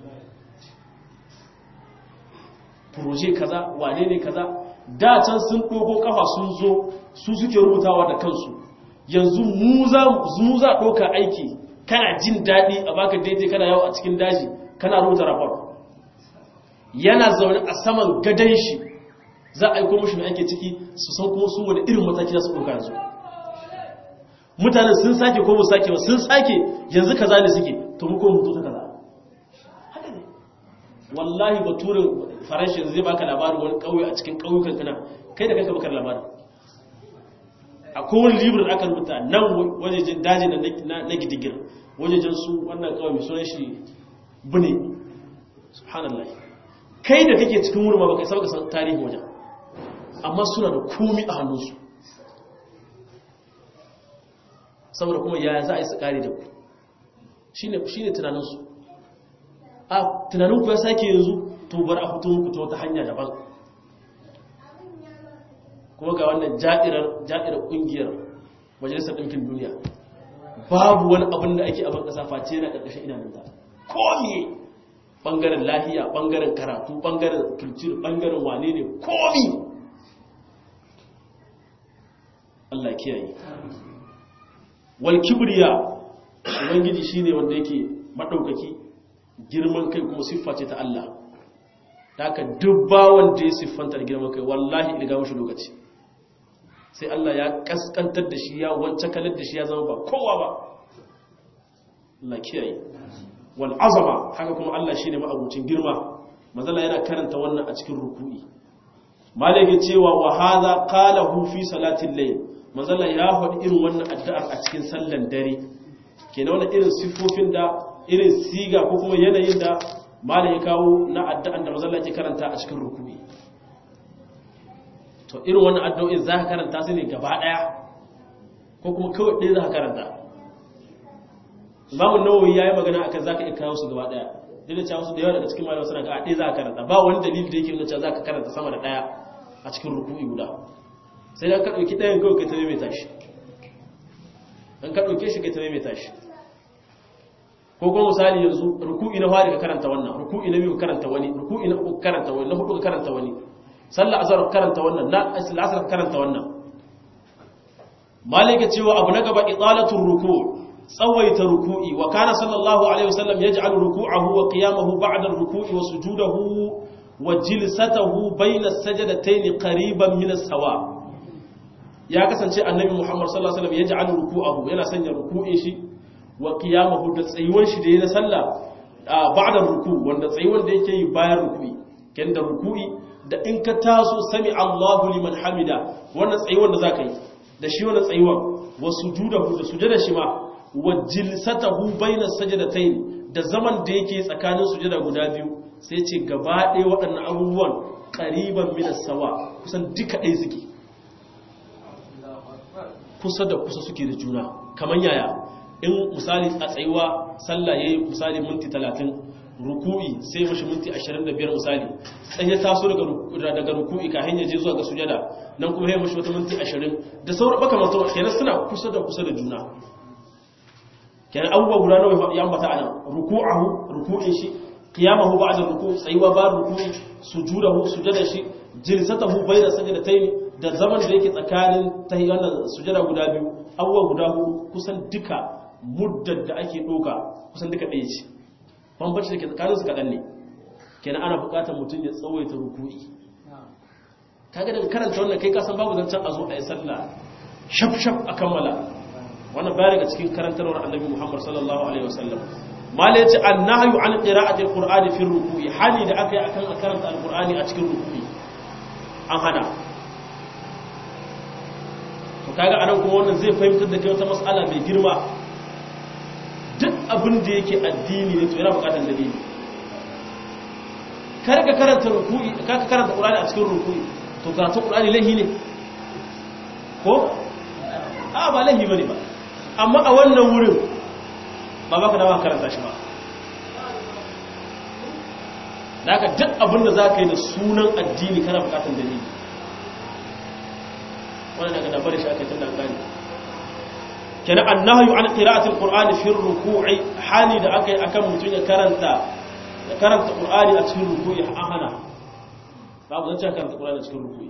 Speaker 1: proje kaza wane ne kaza da can sun dogo kafa sun zo su suke rubutawa da kansu yanzu mu za ɗauka aiki kana jin daɗi a baka daidai kana yawo a cikin daji kana rubuta rapport yana zaune a saman gadon shi za a aiko mashi mai ake ciki su san kuma su wani irin mataki za su ɗauka yanzu mutanen sun sake ko mu sake ba sun sake yanzu kaza ne suke to mu ko mu ta kaza haka ne wallahi baturin faranshi zai baka labarin wani ƙauye a cikin ƙauyukan kana kai da kanka baka labarin akwai wani librin aka rubuta nan wajejen daji na gidigir wajejen su wannan kawai mai sunan shi bune subhanallah kai da kake cikin wurin ma baka isa baka san tarihin wajen amma suna da komi a hannunsu saboda kuma yaya za a yi su kare da ku shine tunaninsu a tunaninku ya sake yanzu to bar a fito muku ta wata hanya daban kuma ga wannan ja'irar kungiyar majalisar ɗinkin duniya babu wani abin da ake abin ƙasa face na ƙarƙashin idanunta komi ɓangaren lahiya ɓangaren karatu ɓangaren kultur ɓangaren wane ne komi Allah kiyaye wal kibriya ubangiji shine wanda yake madaukaki girman kai kuma siffa ce ta Allah haka duk bawon da ya siffanta da girman kai wallahi ilga mashi lokaci sai Allah ya kaskantar da shi ya wance kalar da shi ya zama ba kowa ba Allah kiyaye wal azama haka kuma Allah shine ma'abucin girma mazalla yana karanta wannan a cikin ruku'i malaka cewa wa hadha qalahu fi salatil layl mazalla ya faɗi irin wannan addu'ar a cikin sallan dare kenan wannan irin sifofin da irin siga ko kuma yanayin da malaka ya kawo na addu'an da mazalla ke karanta a cikin ruku'i to irin wannan addu'o'in za ka karanta su ne gaba ɗaya ko kuma kawai ɗaya za ka karanta imamun nawawi ya yi magana akan za ka iya kawo su gaba ɗaya duk da cewa wasu da yawa daga cikin malamai suna ga ɗaya za ka karanta ba wani dalili da yake nuna cewa za ka karanta sama da ɗaya a cikin ruku'i guda sai da ka ɗauki ɗayan kawai kai ta maimaita shi an ka ɗauke shi kai ta maimaita shi ko kuma misali yanzu ruku'i na fari ka karanta wannan ruku'i na biyu ka karanta wani ruku'i na uku ka karanta wani na hudu ka karanta wani sallar azhar karanta wannan na asr karanta wannan malika cewa abu na gaba idalatul ruku' tsawaita ruku'i wa kana sallallahu alaihi wasallam yaj'alu ruku'ahu wa qiyamahu ba'da ar-ruku'i wa sujudahu wa jilsatahu bayna as-sajdatayn qariban min as-sawa ya kasance annabi Muhammad sallallahu alaihi wasallam yaj'alu ruku'ahu yana sanya ruku'in shi wa qiyamahu da tsayuwar shi da yana sallah ba'da ar-ruku' wanda tsayuwar da yake yi bayan ruku'i kenda ruku'i da in ka taso sami Allahu liman hamida wannan tsayuwar da zaka yi da shi wannan tsayuwar wa sujudahu da sujada shi ma wa jilsatahu bayna sajdatayn da zaman da yake tsakanin sujada guda biyu sai ce gaba ɗaya waɗannan abubuwan qariban min as-sawa kusan duka ɗaya suke kusa da kusa suke da juna kaman yaya in misali a tsayuwa sallah yayi misali minti 30 ruku'i sai mashi minti 25 misali sai ya taso daga ruku'i kafin ya je zuwa ga sujada nan kuma ya mashi wata minti 20 da sauran makamantan kenan suna kusa da juna kenan abubuwa guda nawa ya ambata anan ruku'in shi qiyamahu ba'da ruku' tsayuwa ba ruku'i sujudahu sujada shi jilsatahu bayna sajdatayn da zaman da yake tsakanin tahiyyan sujada guda biyu abubuwa guda kusan duka muddar da ake doka kusan duka ɗaya ce bambanci da ke tsakanin su kaɗan ne kenan ana buƙatar mutum ya tsawaita ruku'i kaga daga karanta wannan kai kasan babu zancen a zo a yi sallah shaf a kammala wannan baya daga cikin karantarwar annabi Muhammad sallallahu alaihi wasallam mala yace annahyu an qira'ati alqur'ani fi ruku'i hali da aka yi akan karanta alqur'ani a cikin ruku'i an hana to kaga anan kuma wannan zai fahimtar da kai wata mas'ala mai girma duk abin da yake addini ne to yana bukatar dalili kar ka karanta ruku'i ka karanta qur'ani a cikin ruku'i to karatu qur'ani lahi ne ko ba lahi bane ba amma a wannan wurin ba baka da karanta shi ba daga duk abin da zaka yi da sunan addini kana bukatar dalili wannan daga da bari shi aka tunda gani kenan annahyu an qira'ati alqur'ani fi ruku'i hali da akai akan mutun ya karanta qur'ani a cikin ruku'i hana babu zan karanta qur'ani a cikin ruku'i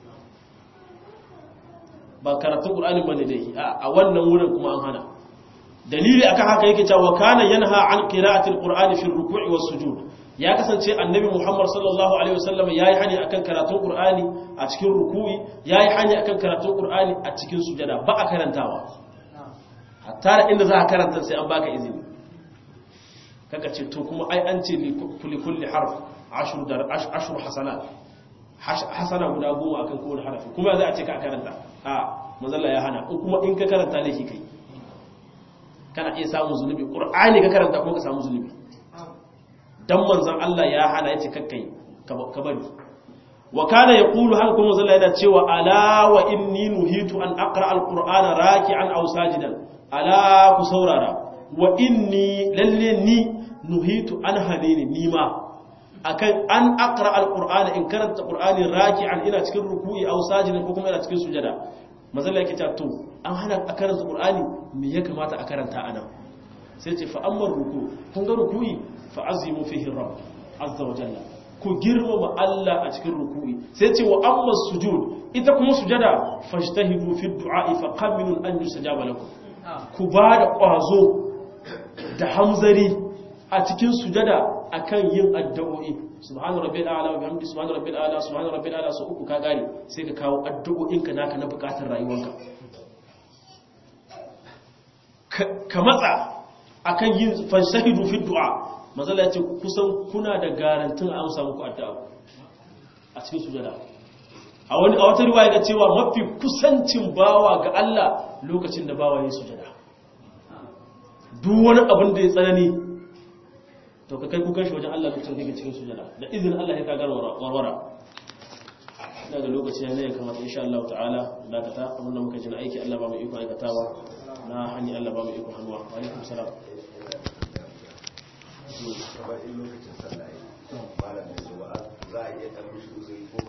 Speaker 1: ba karatun qur'ani bane dai a wannan wurin kuma an hana dalili akan haka yake cewa kana yanha an qira'ati alqur'ani fi ruku'i was sujud ya kasance annabi Muhammad sallallahu alaihi wasallam yayi hani akan karatun qur'ani a cikin ruku'i yayi hani akan karatun qur'ani a cikin sujada ba a karantawa hatta da inda za ka karanta sai an baka izini kaka ce to kuma ai an ce li kulli harf ashru hasanat hasana guda 10 akan kowane harafi kuma za a ce ka karanta manzalla ya hana kuma in ka karanta laifi kai kana iya samun zunubi qur'ani ka karanta kuma ka samu zunubi dan manzon Allah ya hana yace kakkai ka bari wa kana yaqulu hal kuma manzalla yana cewa ala wa inni nuhitu an aqra alqur'ana raki'an aw sajidan ala ku saurara wa inni lalle ni nuhitu an hanini nima akan an aqra alqur'ana in karanta qur'ani raki'an ina cikin ruku'i aw sajidan ko kuma ina cikin sujada mazalla yake ta to an hana a karanta qur'ani me ya kamata a karanta anan sai ce fa amma ruku kun ga ruku'i fa azimu fihi rabb azza wa jalla ku girmama Allah a cikin ruku'i sai ce wa amma sujud ita kuma sujada fajtahidu fi du'a fa qaminun an yustajaba lakum ku ba da ƙwazo da hamzari a cikin sujada akan yin addu'o'i subhana rabbil a'la wa bihamdi subhana rabbil a'la subhana rabbil a'la so uku ka gare sai ka kawo addu'o'inka naka na bukatar rayuwarka ka matsa akan yin fanshahidu fi du'a mazalla yace kusan kuna da garantin an samu ku addu'a a cikin sujada a wata riwaya ga cewa mafi kusancin bawa ga Allah lokacin da bawa ya sujada duk wani abin da ya tsanani to ka kai kukan shi wajen Allah lokacin da yake cikin sujada da izinin Allah ya ka gano warwara daga lokaci ne ya kamata insha Allah ta'ala dakata abin da muka ji na aiki Allah ba mu iko aikatawa na hanyar Allah ba mu iko hannuwa wa alaikum salam
Speaker 2: lokacin sallah malamin zuwa za a iya dan mushi uzuri ko